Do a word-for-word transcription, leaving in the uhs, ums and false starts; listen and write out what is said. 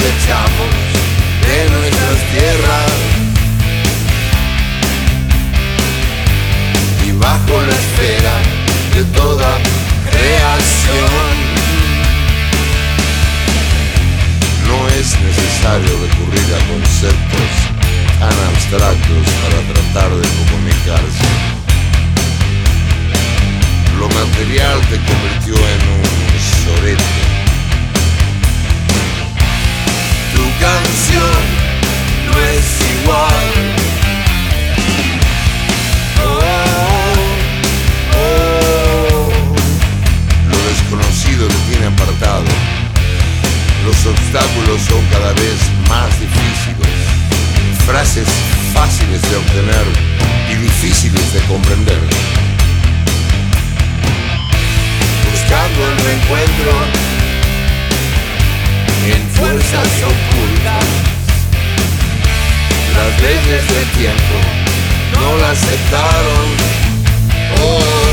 echamos de nuestras tierras y bajo la esfera de toda creación. No es necesario recurrir a conceptos tan abstractos para tratar de comunicarse. Lo material te convirtió en un sorete. Tu canción no es igual. Oh, oh. Lo desconocido te tiene apartado. Los obstáculos son cada vez más difíciles. Frases fáciles de obtener y difíciles de comprender. Buscando el reencuentro en fuerzas ocultas. Las leyes del tiempo no la aceptaron. Oh.